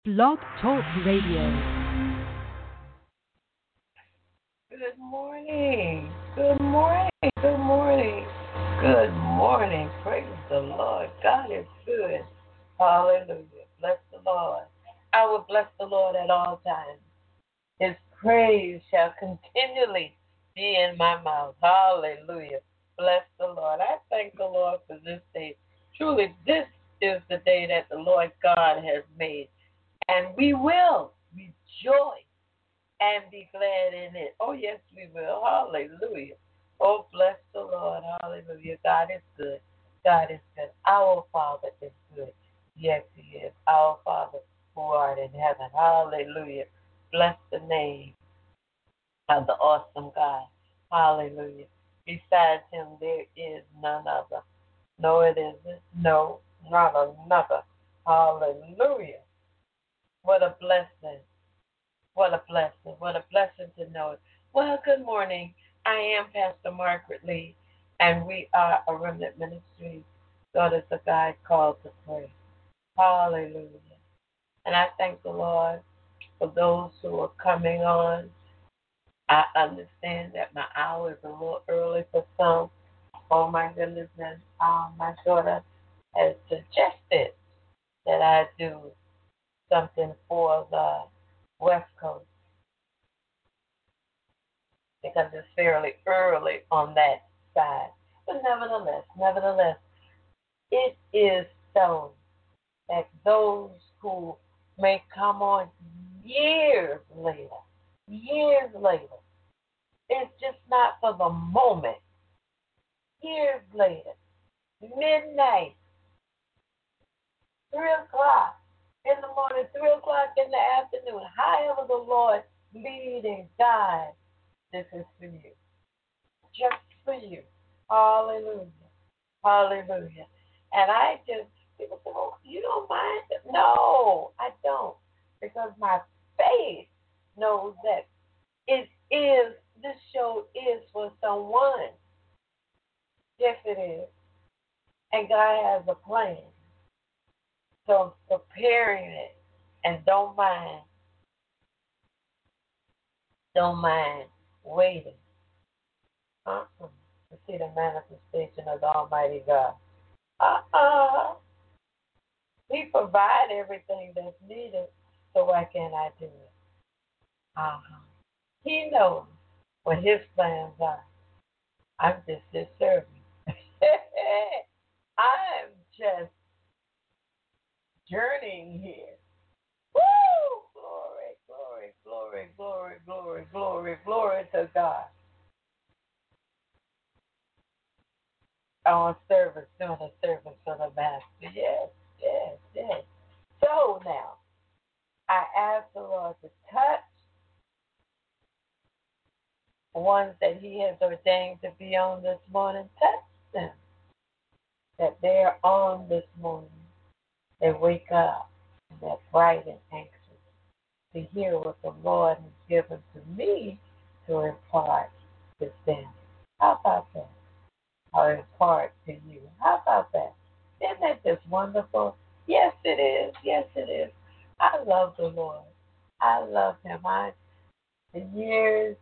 Blog Talk Radio. Good morning. Good morning. Good morning. Good morning. Praise the Lord. God is good. Hallelujah. Bless the Lord. I will bless the Lord at all times. His praise shall continually be in my mouth. Hallelujah. Bless the Lord. I thank the Lord for this day. Truly, this is the day that the Lord God has made, and we will rejoice and be glad in it. Oh, yes, we will. Hallelujah. Oh, bless the Lord. Hallelujah. God is good. God is good. Our Father is good. Yes, He is. Our Father who art in heaven. Hallelujah. Bless the name of the awesome God. Hallelujah. Besides Him, there is none other. No, it isn't. No, not another. Hallelujah. What a blessing. What a blessing. What a blessing to know it. Well, good morning. I am Pastor Margaret Lee, and we are a remnant ministry. God is a guide called to pray. Hallelujah. And I thank the Lord for those who are coming on. I understand that my hour is a little early for some. Oh, my goodness. And my daughter has suggested that I do something for the West Coast, because it's fairly early on that side. But nevertheless, it is so that those who may come on years later, it's just not for the moment. Years later, midnight, 3 o'clock in the morning, 3 o'clock in the afternoon, however the Lord lead and guide, this is for you. Just for you. Hallelujah. Hallelujah. And people say, oh, you don't mind? No, I don't. Because my faith knows that this show is for someone. Yes, it is. And God has a plan. So I'm preparing it. And don't mind waiting. To see the manifestation of the Almighty God. He provide everything that's needed, so why can't I do it? He knows what His plans are. I'm just His servant. I'm just journeying here. Woo! Glory, glory, glory, glory, glory, glory, glory to God. Our service, doing a service for the Master. Yes, yes, yes. So now, I ask the Lord to touch ones that He has ordained to be on this morning. Touch them, that they're on this morning. They wake up and they're bright and anxious to hear what the Lord has given to me to impart to them. How about that? Or impart to you. How about that? Isn't that just wonderful? Yes, it is. Yes, it is. I love the Lord. I love Him. The years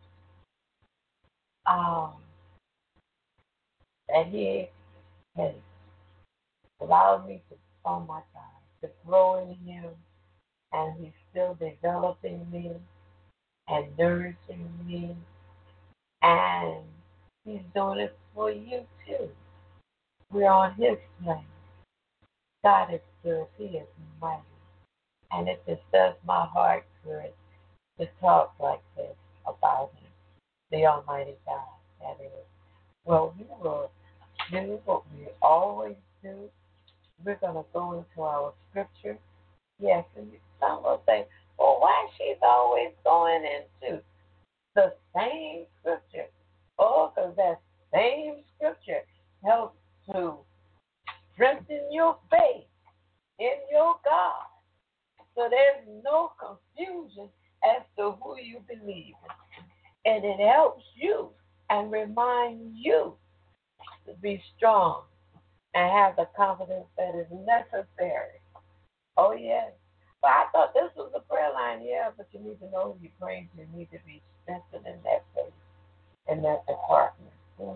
that He has allowed me to, oh my God, to grow in Him, and He's still developing me and nourishing me, and He's doing it for you too. We're on His plan. God is good. He is mighty. And it just does my heart good to talk like this about Him, the Almighty God, that is. Well, we will do what we always do. We're going to go into our scripture. Yes, and some will say, well, why she's always going into the same scripture? Oh, because that same scripture helps to strengthen your faith in your God. So there's no confusion as to who you believe in. And it helps you and reminds you to be strong and have the confidence that is necessary. Oh, yes. But I thought this was a prayer line. Yeah, but you need to know who you're praying to. You need to be strengthened in that place, in that department.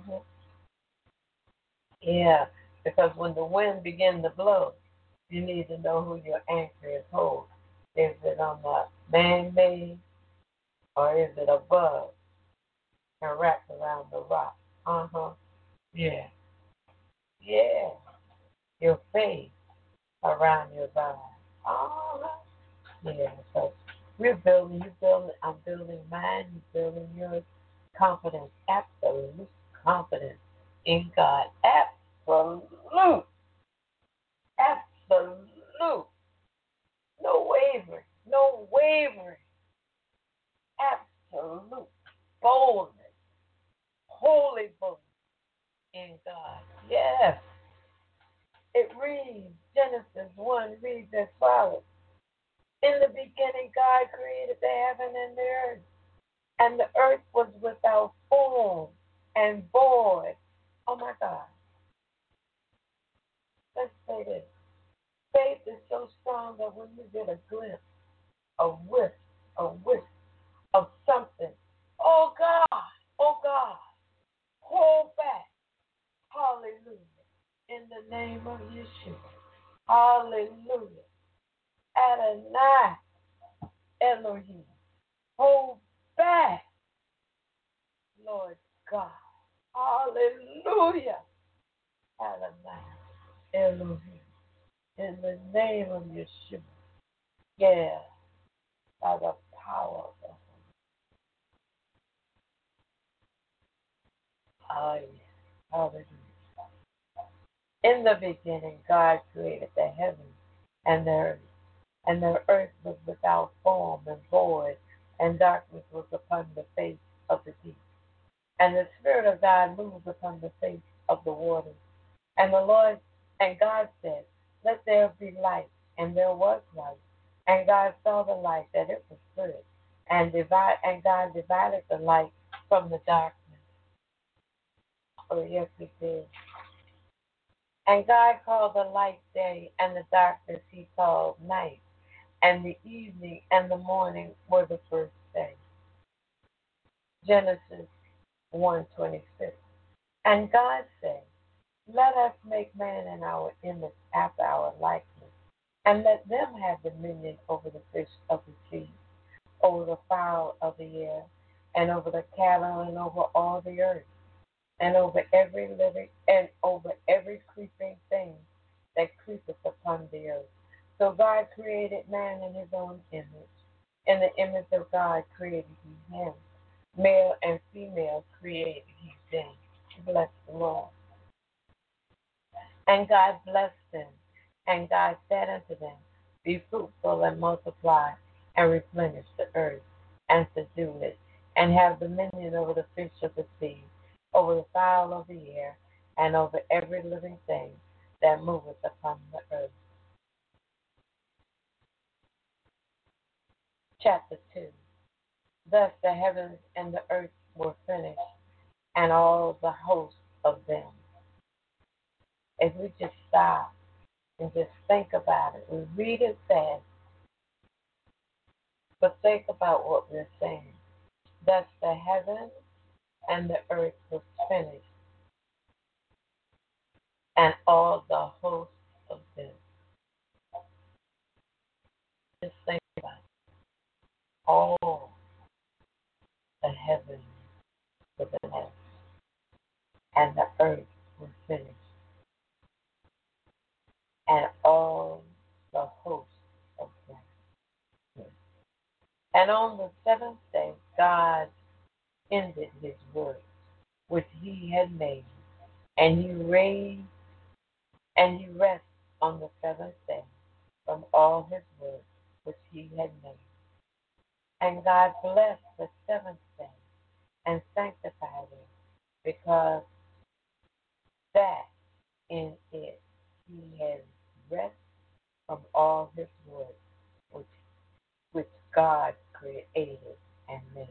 Yeah, because when the wind begins to blow, you need to know who your anchor is hold. Is it on the man-made or is it above and wrapped around the rock? Yeah. Yeah. Your faith around your body. Yeah. So we're building, I'm building mine, you're building yours. Confidence, absolute confidence in God. Absolute. Absolute. No wavering. No wavering. Absolute boldness. Holy boldness in God. Yes. It reads, Genesis 1 reads as follows. In the beginning, God created the heaven and the earth, and the earth was without form and void. Oh my God. Let's say this. Faith is so strong that when you get a glimpse, a whiff of something, oh God, hold back. Hallelujah. In the name of Yeshua. Hallelujah. Adonai Elohim. Hold back, Lord God. Hallelujah. Adonai Elohim. In the name of Yeshua. Yeah. By the power of the Holy Spirit. Hallelujah. In the beginning, God created the heavens and the earth. And the earth was without form and void, and darkness was upon the face of the deep. And the Spirit of God moved upon the face of the waters. And God said, let there be light. And there was light. And God saw the light, that it was good. And God divided the light from the darkness. Oh, yes, He did. And God called the light day, and the darkness He called night. And the evening and the morning were the first day. Genesis 1:26. And God said, let us make man in our image after our likeness, and let them have dominion over the fish of the sea, over the fowl of the air, and over the cattle, and over all the earth, and over every creeping thing that creepeth upon the earth. So God created man in His own image. In the image of God created He him. Male and female created He them. Bless the Lord. And God blessed them. And God said unto them, be fruitful and multiply, and replenish the earth, and subdue it, and have dominion over the fish of the sea, over the fowl of the air, and over every living thing that moveth upon the earth. Chapter 2. Thus the heavens and the earth were finished, and all the hosts of them. If we just stop and just think about it, we read it fast, but think about what we're saying. Thus the heavens and the earth was finished, and all the hosts of them. Just think about it. All the heavens were finished, and the earth was finished, and all the hosts of them. And on the seventh day, God ended His work which He had made, and He rested on the seventh day from all His work which He had made. And God blessed the seventh day and sanctified it, because that in it He had rest from all His work which God created and made.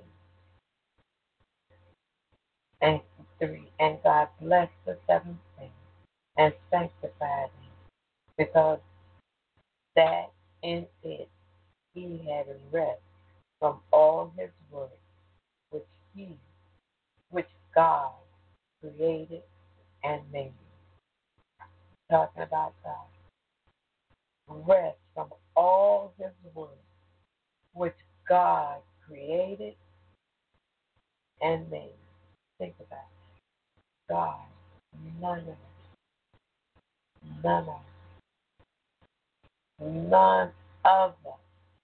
And 3. And God blessed the seventh day and sanctified it, because that in it he had rest from all his work which he, which God created and made. Talking about God. Rest from all his work which God created and made. Think about it. God, none of it. None of it. None of it.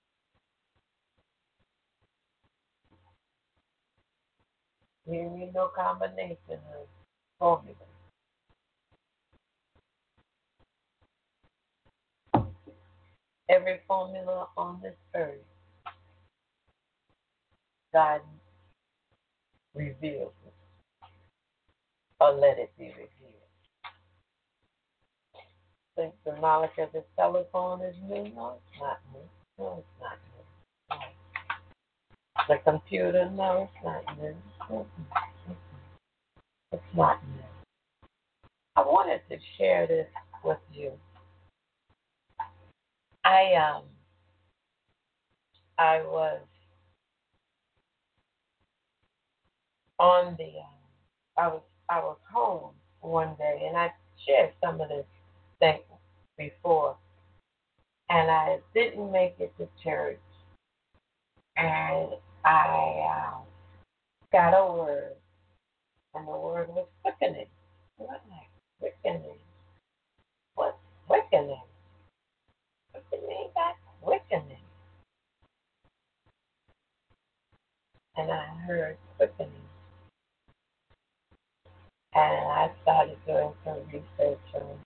Here ain't no combination of formula. Every formula on this earth, God reveals it, or let it be revealed. Think the knowledge of the telephone is new? No, it's not new. No, it's not new. No. The computer? No, it's not new. It's not new. I wanted to share this with you. I was on the I was home one day, and I shared some of this thing before, and I didn't make it to church, and I got a word, and the word was quickening. What like quickening? What's quickening? What do you mean by quickening? And I heard quickening. And I started doing some research on it.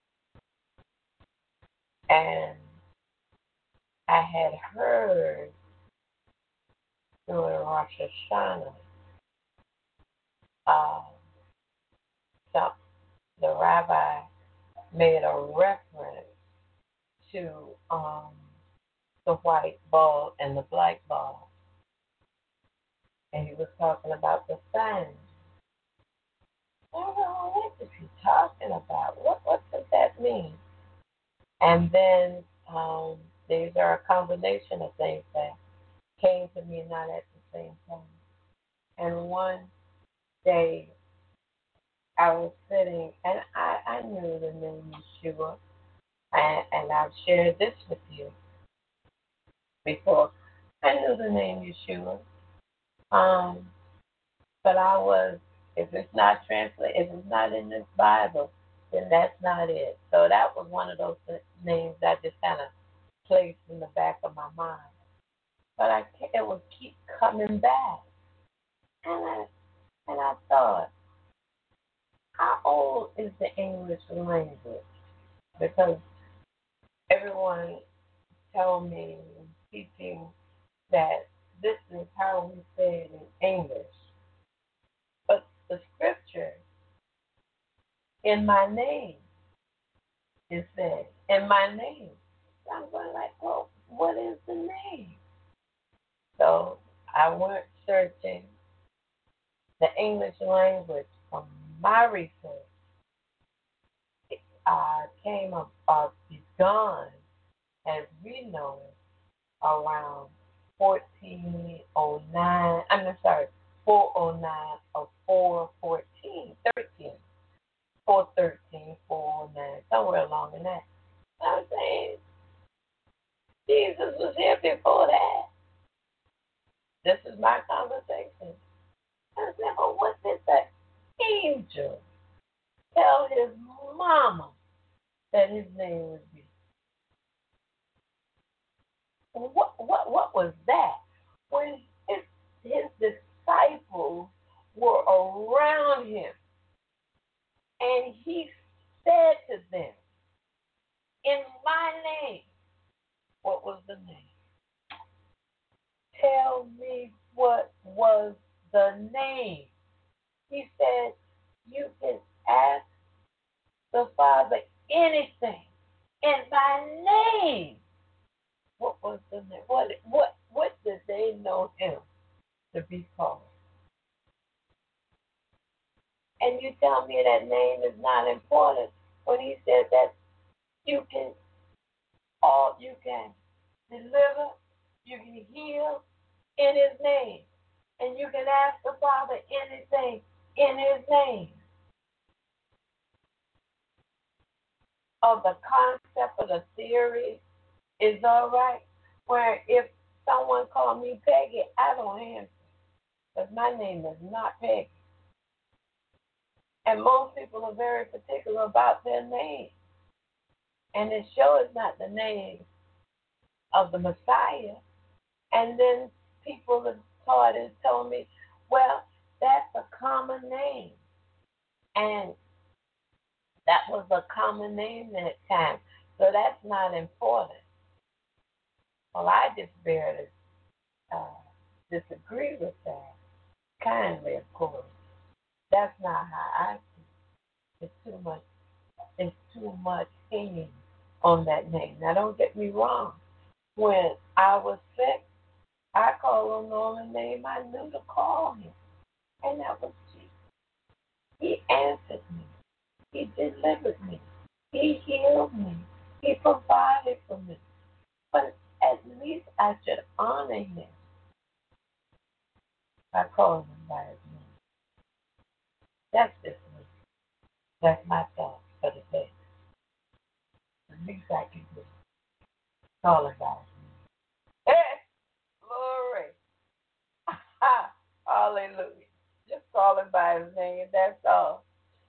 And I had heard during Rosh Hashanah, the rabbi made a reference to the white ball and the black ball. And he was talking about the signs. What is he talking about? What does that mean? And then these are a combination of things that came to me not at the same time. And one day I was sitting, and I knew the name Yeshua, and I've shared this with you before. I knew the name Yeshua, but I was, if it's not translated, if it's not in this Bible, then that's not it. So that was one of those names that just kind of placed in the back of my mind. But it would keep coming back, and I thought, how old is the English language? Because everyone told me teaching that this is how we say it in English. But the scripture, in my name, is said, in my name. So I'm going like, well, what is the name? So I went searching the English language from my research. It begun, as we know it, around 1409. 409 or 414, 13, 413, 409, somewhere along in that. I'm saying Jesus was here before that. This is my conversation. I said, well, what did the angel tell his mama that his name would be? What was that? When his disciples were around him, and he said to them, in my name, what was the name? Tell me what was the name. He said, you can ask the Father anything in my name. What was the name? What did they know him to be called? And you tell me that name is not important when he said that you can deliver, You can heal in His name. And you can ask the Father anything in His name. Of the concept of the theory is all right. Where if someone called me Peggy, I don't answer. Because my name is not Peggy. And most people are very particular about their name. And it sure is not the name of the Messiah. And then people have taught and told me, well, that's a common name. And that was a common name at that time. So that's not important. Well, I just barely disagree with that. Kindly, of course. That's not how I see it. It's too much hanging on that name. Now, don't get me wrong. When I was sick, I called on the only name I knew to call Him, and that was Jesus. He answered me. He delivered me. He healed me. He provided for me. But at least I should honor Him by calling Him by His name. That's just me. That's my thought for the day. The least I can do. Call Him by His name. Hey, glory. Hallelujah. Just call Him by His name. That's all.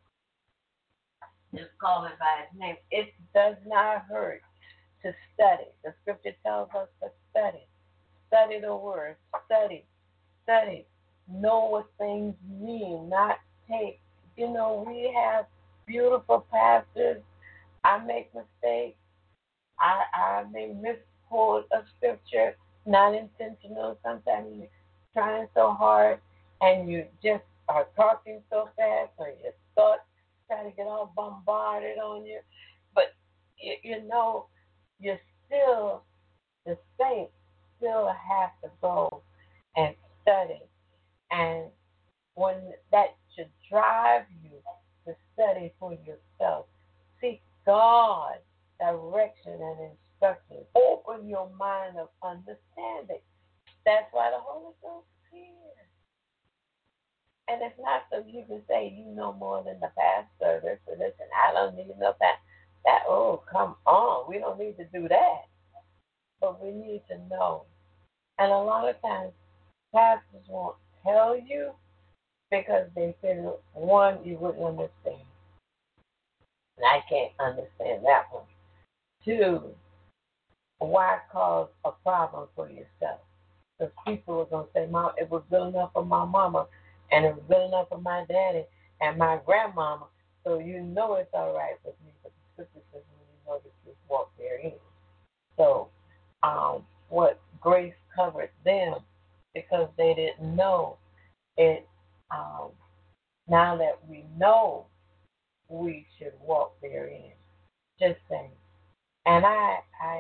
Just call Him by His name. It does not hurt to study. The scripture tells us to study. Study the word. Study. Know what things mean. Not take. We have beautiful pastors. I make mistakes. I may misquote a scripture, not intentional. Sometimes you're trying so hard and you just are talking so fast, or your thoughts try to get all bombarded on you. But you're still, the saints still have to go and study. And when that should drive you to study for yourself, seek God direction and instruction. Open your mind of understanding. That's why the Holy Ghost is here. And it's not so you can say you know more than the pastor, this or this, and I don't need to know that. Oh, come on. We don't need to do that. But we need to know. And a lot of times, pastors won't tell you because they figure, one, you wouldn't understand. And I can't understand that one. Two, why cause a problem for yourself? Because people are going to say, Mom, it was good enough for my mama, and it was good enough for my daddy and my grandmama, so you know it's all right with me. But the scripture says, when you know the truth, walk therein. So what grace covered them because they didn't know it. Now that we know, we should walk therein. Just saying. And I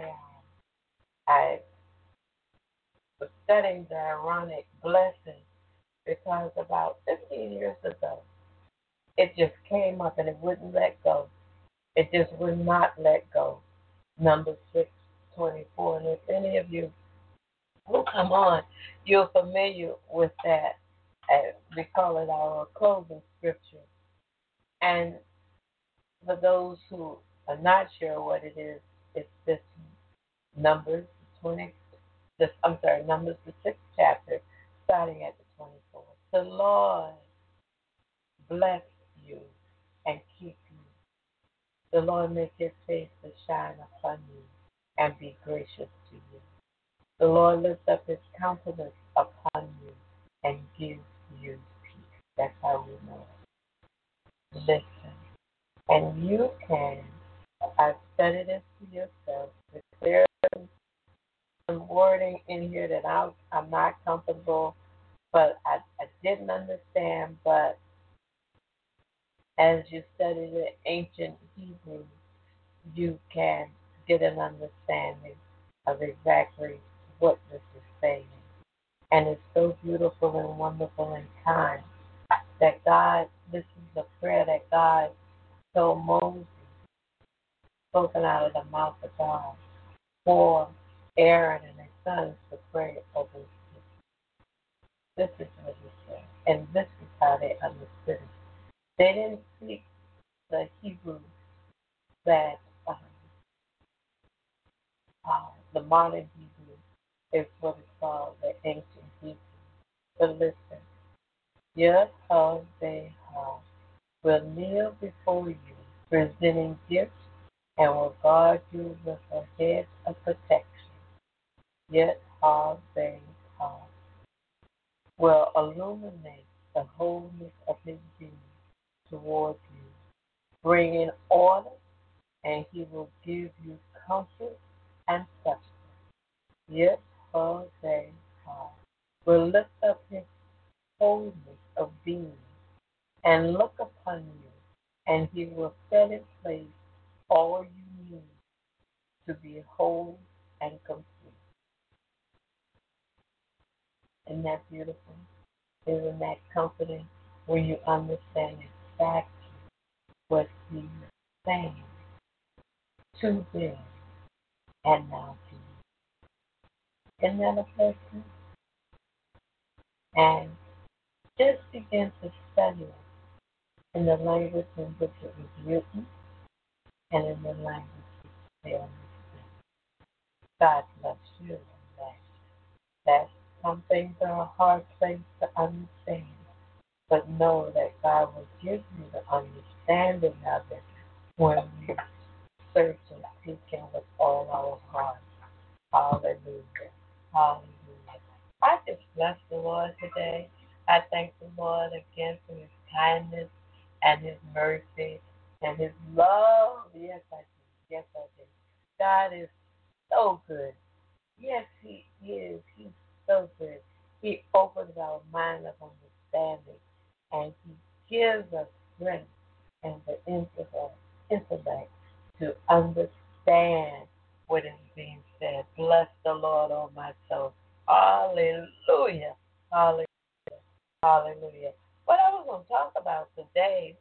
was studying the Aaronic blessing because about 15 years ago, it just came up and it wouldn't let go. It just would not let go. Numbers 6:24. And if any of you who come on, you're familiar with that. We call it our closing scripture. And for those who are not sure what it is, it's this Numbers Numbers the 6th chapter, starting at the 24th. The Lord bless you and keep you. The Lord make His face to shine upon you and be gracious to you. The Lord lift up His countenance upon you and give you peace. That's how we know it. Listen. And you can, I've studied this for yourself. There's some wording in here that I'm not comfortable, but I didn't understand. But as you study the ancient Hebrew, you can get an understanding of exactly what this is saying. And it's so beautiful and wonderful and kind that God, this is the prayer that God told Moses, spoken out of the mouth of God, for Aaron and his sons to This is what he said. And this is how they understood it. They didn't speak the Hebrew that the modern Hebrew is what is called the ancient Hebrew. But listen, your husband will kneel before you, presenting gifts, and will guard you with a hedge of protection. Yet husband will illuminate the wholeness of his being towards you, bringing order, and he will give you comfort and sustenance. Yet husband will lift up his wholeness of being and look upon you, and he will set in place all you need to be whole and complete. Isn't that beautiful? Isn't that comforting when you understand exactly what he's saying to them and now to you? Isn't that a blessing? And just begin to study it in the language in which it was written and in the language they understand. God loves you in that some things are a hard place to understand, but know that God will give you the understanding of it when we search and seek Him with all our heart. Hallelujah. Hallelujah. I just bless the Lord today. I thank the Lord again for His kindness and His mercy and His love. Yes, I do. Yes, I do. God is so good. Yes, He is. He's so good. He opens our mind of understanding and He gives us strength and the intellect to understand what is being said. Bless the Lord, oh my soul. Hallelujah. Hallelujah. Hallelujah. What I was going to talk about today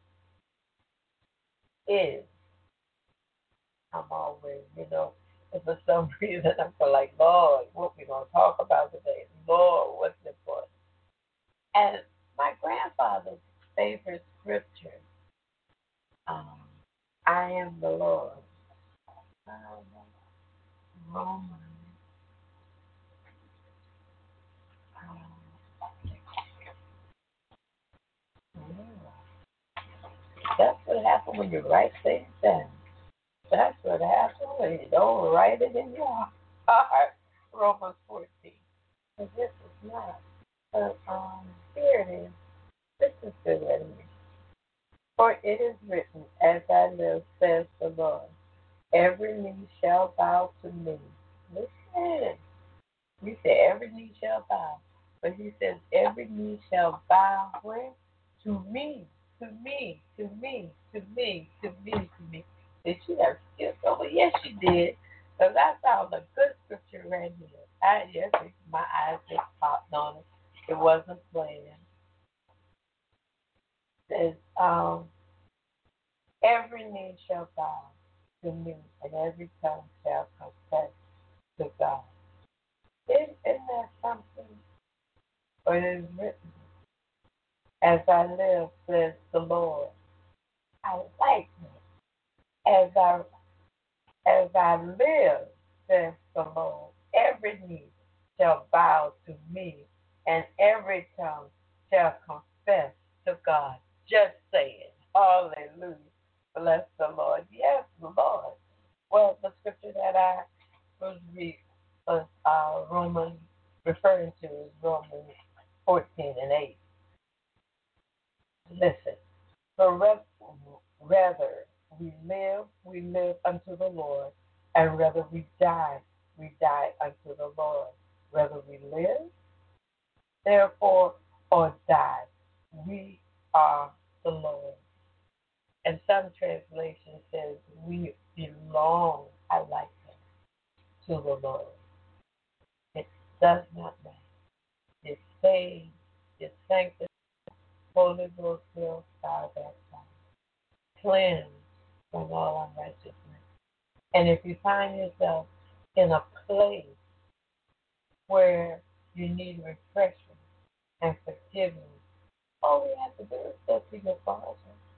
is, I'm always, if for some reason I'm like, Lord, what we going to talk about today? Lord, what's important? And my grandfather's favorite scripture, I am the Lord. Romans. That's what happens when you write things down. That's what happens when you don't write it in your heart. Romans 14. And this is not. But here it is. This is good with me. For it is written, as I live, says the Lord, every knee shall bow to me. Listen. We say every knee shall bow. But he says every knee shall bow where? To me. To me. To me. To me. To me. To me. Did she have skipped over? Yes, she did. Because I found a good scripture right here. Yes, my eyes just popped on it. It wasn't playing. It says, every knee shall bow to me, and every tongue shall confess to God. Isn't that something? Or it is written, as I live, says the Lord. I like it. As I live, says the Lord, every knee shall bow to me, and every tongue shall confess to God. Just say it. Hallelujah. Bless the Lord. Yes, the Lord. Well, the scripture that I was Romans, referring to is Romans 14 and 8. Listen. For rather we live unto the Lord, and rather we die unto the Lord. Whether we live, therefore, or die, we are the Lord. And some translation says we belong, I like that, to the Lord. It does not matter. It's saved, it's sanctified, Holy Ghost filled, fire baptized, cleansed from all unrighteousness. And if you find yourself in a place where you need refreshing and forgiveness. All we have to do is go to your Father.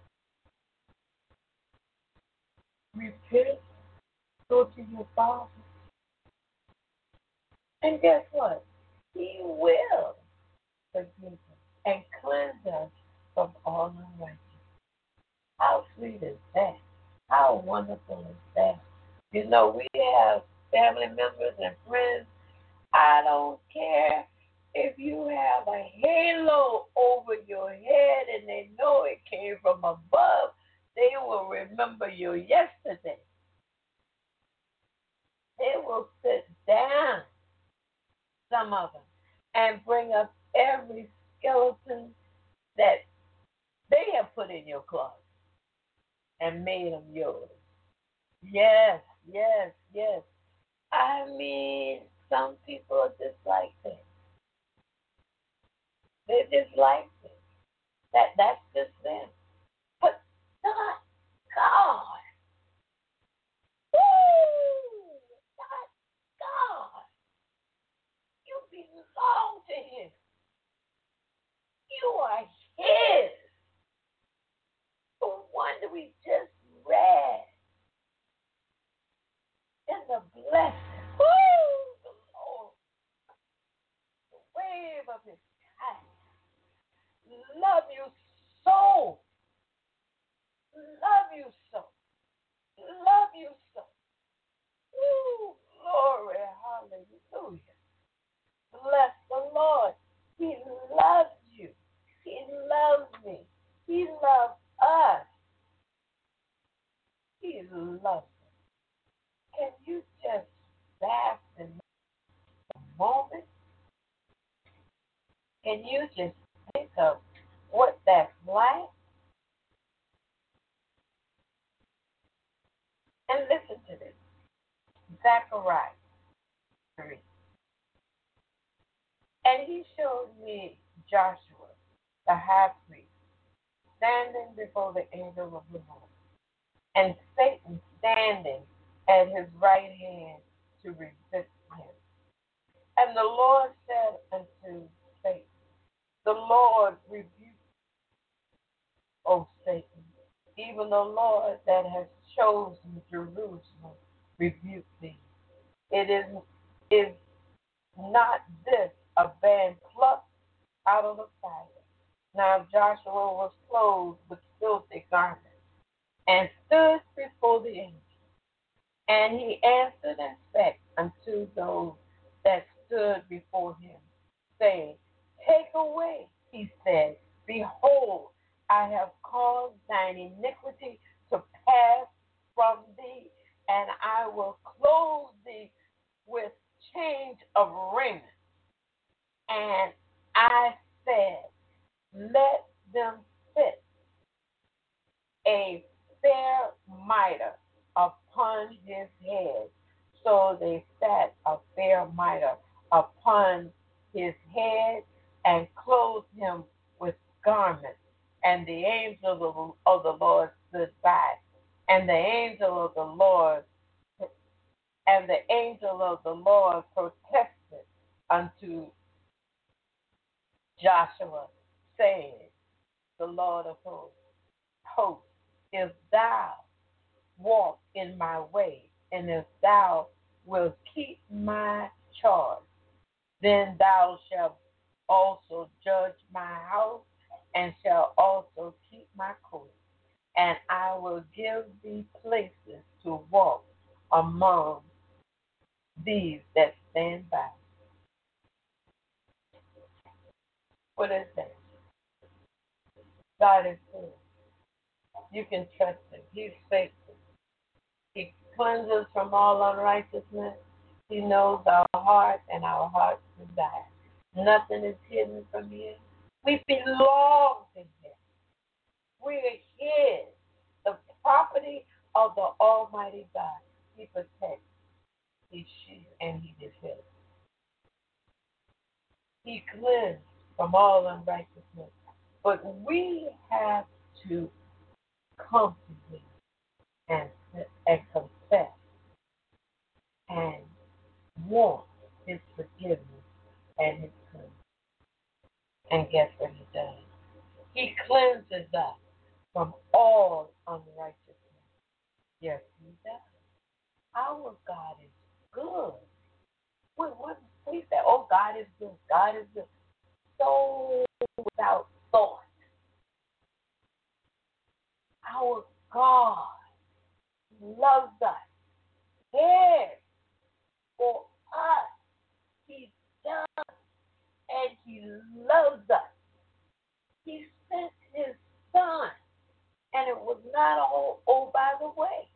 Repent, go to your Father. And guess what? He will forgive us and cleanse us from all unrighteousness. How sweet is that? How wonderful is that? You know, we have family members and friends. I don't care if you have a halo over your head and they know it came from above, they will remember you yesterday. They will sit down, some of them, and bring up every skeleton that they have put in your closet and made them yours. Yes, yes, yes. I mean, some people are just like that. They're just like this. That's just them. But not God. Woo! Not God. You belong to Him. You are His. The one that we just read. And the blessing. Woo! The Lord. The wave of His kindness. Love you so. Love you so. Love you so. Woo! Glory. Hallelujah. Bless the Lord. He loves you. He loves me. He loves us. He loves us. Can you just bask in the moment? Can you just think of what that's like? And listen to this. Zechariah 3. And he showed me Joshua, the high priest, standing before the angel of the Lord, and Satan standing at his right hand to resist him. And the Lord said unto Satan, the Lord rebuked, O Satan, even the Lord that has chosen Jerusalem rebuke thee. Is not this a band plucked out of the fire? Now Joshua was clothed with filthy garments and stood before the angel. And he answered and spake unto those that stood before him, saying, take away, he said, behold, I have caused thine iniquity to pass from thee, and I will clothe thee with change of raiment. And I said, let them sit a fair mitre upon his head. So they sat a fair mitre upon his head and clothed him with garments. And the angel of the Lord stood by. And the angel of the Lord protested unto Joshua, saying, the Lord of hosts, if thou walk in my way, and if thou wilt keep my charge, then thou shalt also judge my house, and shalt also keep my course. And I will give thee places to walk among these that stand by. What is that? God is good. You can trust Him. He's faithful. He cleanses from all unrighteousness. He knows our heart and our heart's desire. Nothing is hidden from Him. We belong to Him. We are His, the property of the Almighty God. He protects, He shields, and He defends. He cleansed from all unrighteousness. But we have to come to Him and confess and want His forgiveness and His cleansing. And guess what he does? He cleanses us from all unrighteousness. Yes, he does. Our God is good. We say, oh, God is good. God is good. So without thought. Our God loves us. Cares for us. He does. And he loves us. He sent his son. And it was not all, oh, by the way.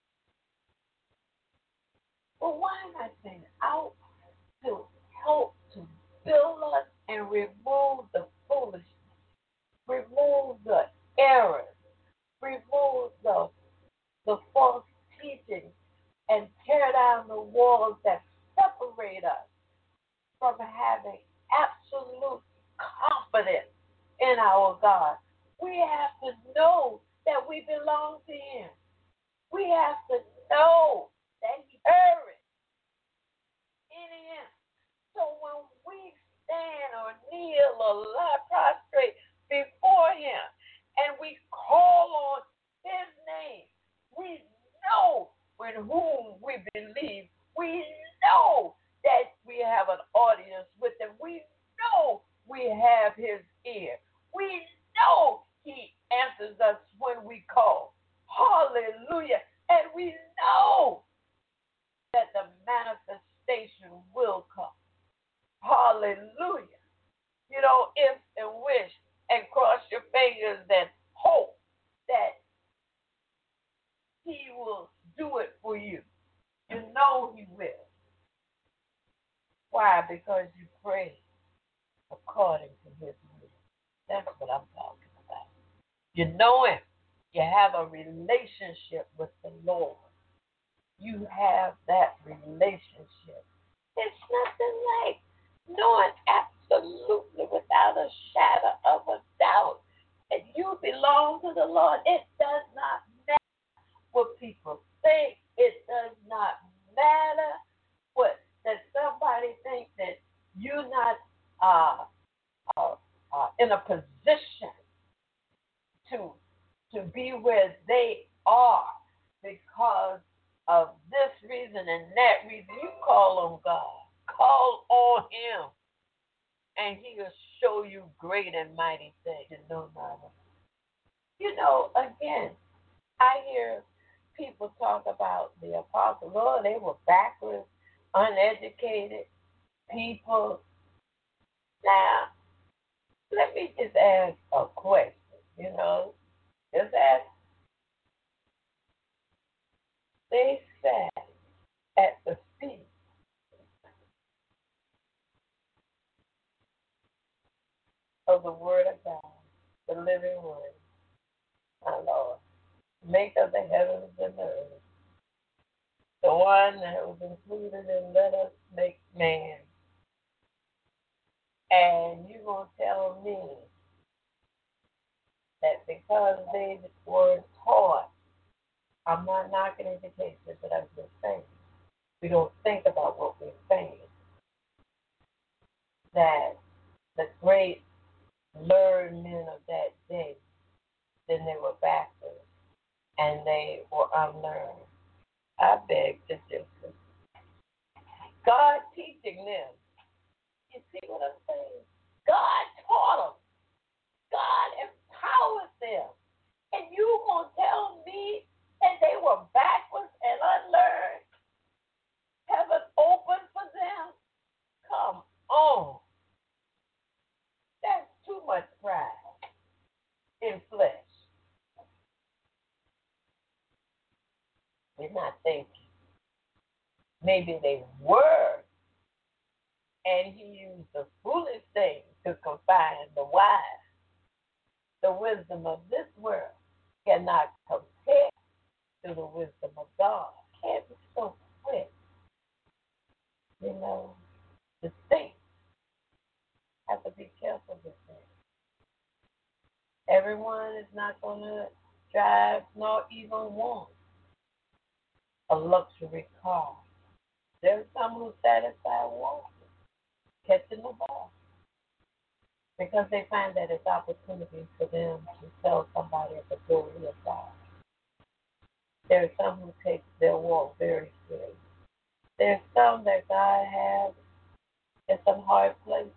But why am I saying out to help to build us and remove the foolishness, remove the errors, remove the false teaching, and tear down the walls that separate us from having absolute confidence in our God. We have to know that we belong to him. We have to know that he heard in him. So when we stand or kneel or lie prostrate before him and we call on his name, we know with whom we believe. We know that we have an audience with him. We know we have his ear. We know he answers us when we call. Hallelujah. And we know that the manifestation will come. Hallelujah. You know, if and wish and cross your fingers and hope that he will do it for you. You know he will. Why? Because you pray according to his will. That's what I'm talking about. You know him. You have a relationship with the Lord. You have that relationship. It's nothing like knowing absolutely without a shadow of a doubt that you belong to the Lord. It does not matter what people think. It does not matter what that somebody thinks that you're not in a position to be where they are because of this reason and that reason. You call on God. Call on him. And he will show you great and mighty things. You know, again, I hear people talk about the apostles. Oh, they were backwards, uneducated people. Now, let me just ask a question, you know. Just ask. They sat at the feet of the Word of God, the living Word, my Lord, maker of the heavens and the earth, the one that was included in Let Us Make Man. And you're going to tell me that because they were taught, I'm not knocking education, but I'm just saying, we don't think about what we're saying, that the great learned men of that day, then they were backwards and they were unlearned. I beg to differ. God teaching them. You see what I'm saying? God taught them. God empowered them. And you gonna tell me that they were backwards and unlearned? Heaven open for them? Come on. That's too much pride in flesh. We're not thinking. Maybe they were, and he used the foolish thing to confine the wise. The wisdom of this world cannot compare to the wisdom of God. Can't be so quick. You know, the saints have to be careful with that. Everyone is not going to drive nor even want a luxury car. There's some who satisfy walking, catching the bus. because they find that it's opportunity for them to tell somebody of the glory of God. There are some who take their walk very seriously. There's some that God has in some hard places,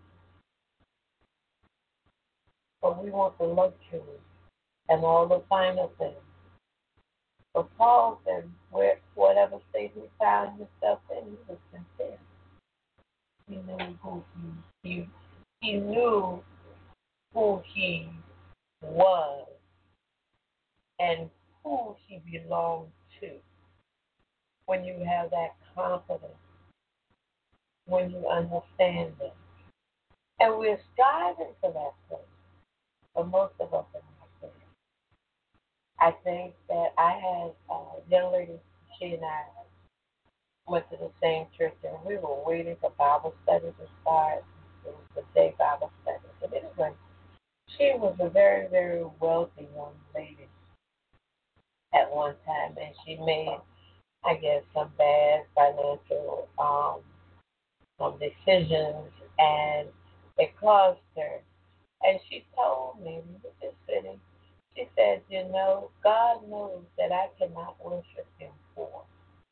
but we want the luxury and all the finer things. But Paul said, whatever state he found himself in, he was content. He knew who he knew who he was and who he belonged to. When you have that confidence, when you understand it. And we're striving for that place, but most of us are not there. I think that I had a young lady, she and I went to the same church, and we were waiting for Bible study to start. It was the day Bible study. But anyway, she was a very, very wealthy young lady at one time, and she made, I guess, some bad financial some decisions, and it caused her. And she told me, we were just sitting, she said, God knows that I cannot worship him for.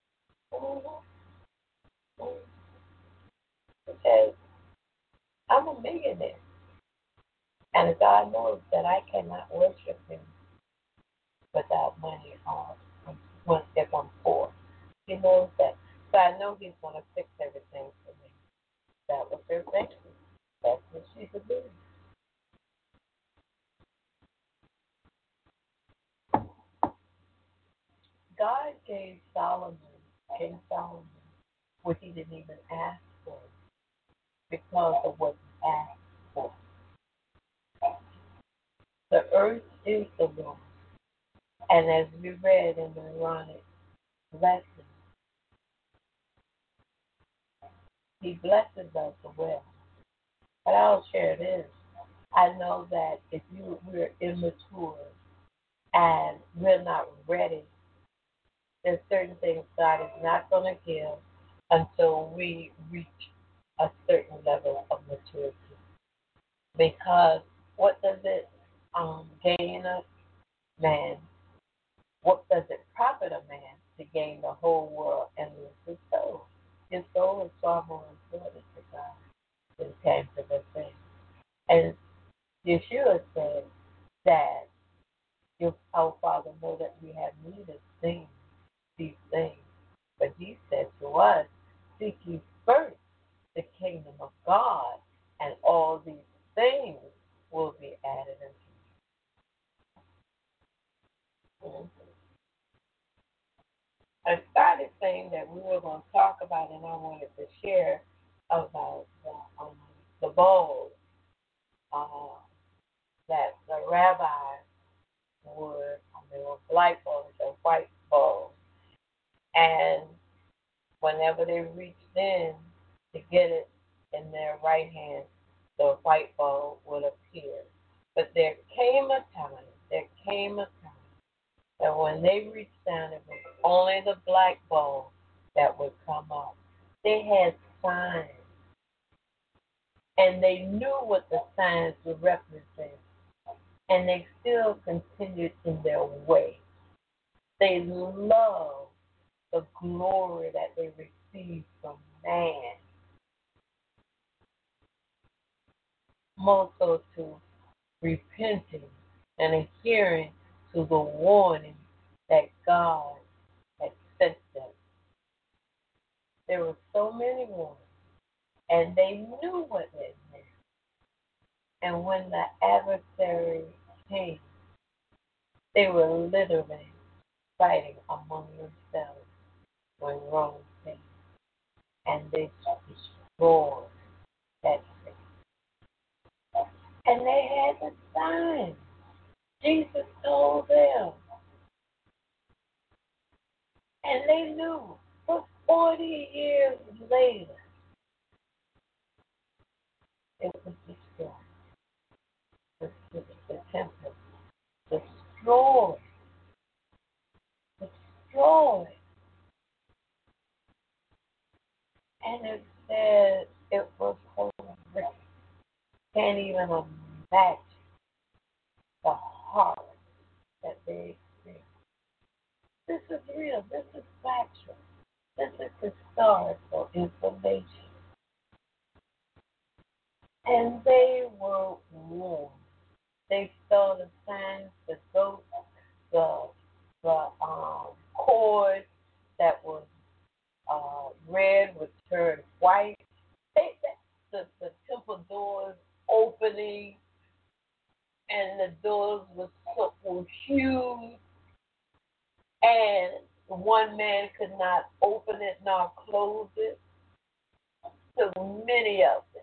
She said, I'm a millionaire, and God knows that I cannot worship him without money if I'm poor. He knows that. So I know he's going to fix everything for me. That was her thinking. That's what she believed. God gave King Solomon, what he didn't even ask for because of what he asked for. The earth is the Lord. And as we read in the Aaronic lesson, he blesses us well. But I'll share this. I know that if we're immature and we're not ready, there's certain things God is not going to give until we reach a certain level of maturity. Because what does it gain us, man? What does it profit a man to gain the whole world and lose his soul? His soul is far more important to God than tangible things. And Yeshua said that our Father know that we have need of these things. But he said to us, seek ye first the kingdom of God, and all these things will be added unto you. I started saying that we were going to talk about, and I wanted to share about the bowls that the rabbis they were black bowls or white bowls. And whenever they reached in to get it in their right hand, the white bowl would appear. But there came a time that when they reached down, it was only the black bowl that would come up. They had signs, and they knew what the signs would represent, and they still continued in their way. They loved the glory that they received from man, more so to repenting and adhering to the warning that God had sent them. There were so many warnings, and they knew what it meant. And when the adversary came, they were literally fighting among themselves when Rome came, and they destroyed that city. And they had the sign. Jesus told them, and they knew. But 40 years later, it was destroyed. The temple destroyed. And it said it was horrific. can't even imagine the horror that they experience. This is real. This is factual. This is historical information. And they were warned. They saw the signs, the goats, the cord that was red would turn white. The temple doors opening, and the doors were huge, and one man could not open it nor close it. So many of them.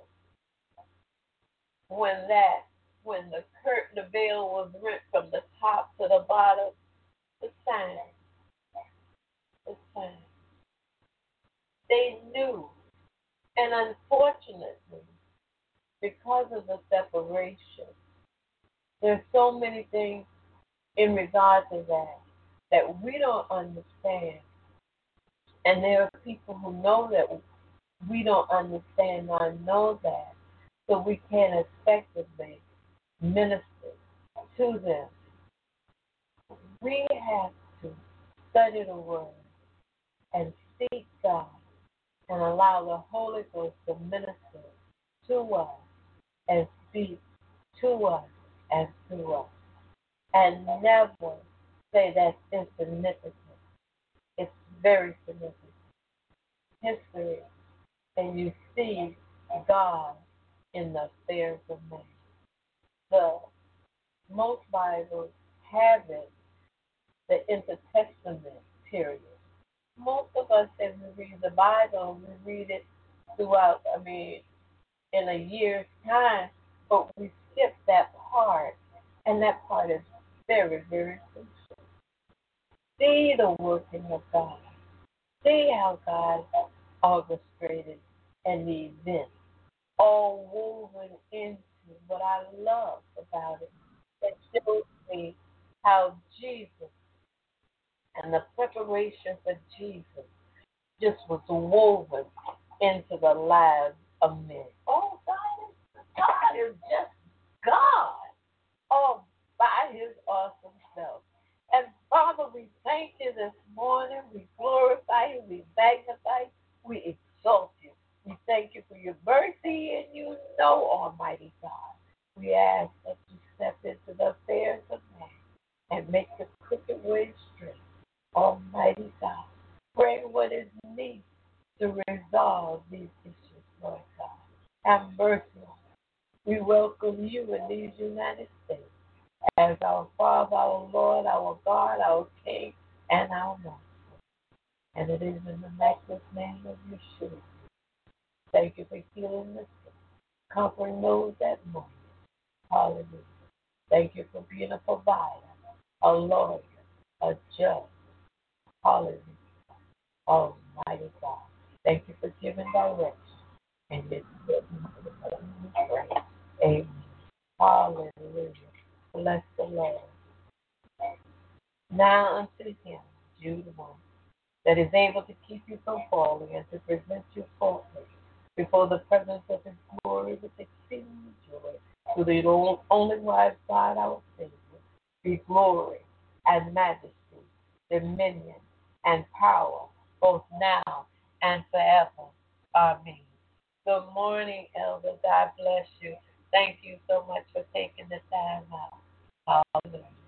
When the veil was rent from the top to the bottom, the sign. They knew. And unfortunately, because of the separation, there's so many things in regard to that we don't understand. And there are people who know that we don't understand or know that, so we can effectively minister to them. We have to study the Word and seek God and allow the Holy Ghost to minister to us and speak to us and through us. And never say that's insignificant. It's very significant. History, and you see God in the affairs of man. Most Bibles have it, the intertestament period. Most of us, as we read the Bible, we read it throughout, in a year's time, but we skip that part, and that part is very, very crucial. See the working of God. See how God orchestrated an event, all woven into what I love about it. It shows me how Jesus and the preparation for Jesus just was woven into the lives of men. Oh, God is just God, all by His awesome self. And Father, we thank you this morning. We glorify you. We magnify you. We exalt you. We thank you for your mercy, and you know, Almighty God. We ask that you step into the affairs of man and make the crooked way straight. Almighty God, bring what is needed to resolve these issues, Lord God. Have mercy on us. We welcome you in these United States as our Father, our Lord, our God, our King, and our Master. And it is in the matchless name of Yeshua. Thank you for healing the sick, comforting those that mourn. Hallelujah. Thank you for being a provider, a lawyer, a judge. Hallelujah. Almighty God. Thank you for giving direction. And it's amen. Hallelujah. Bless the Lord. Now unto him, Jude 1, that is able to keep you from falling and to present you faultless before the presence of his glory with exceeding joy, to the only wise God, our Savior, be glory and majesty, dominion and power, both now and forever. Amen. Good morning, Elder. God bless you. Thank you so much for taking the time out. Hallelujah.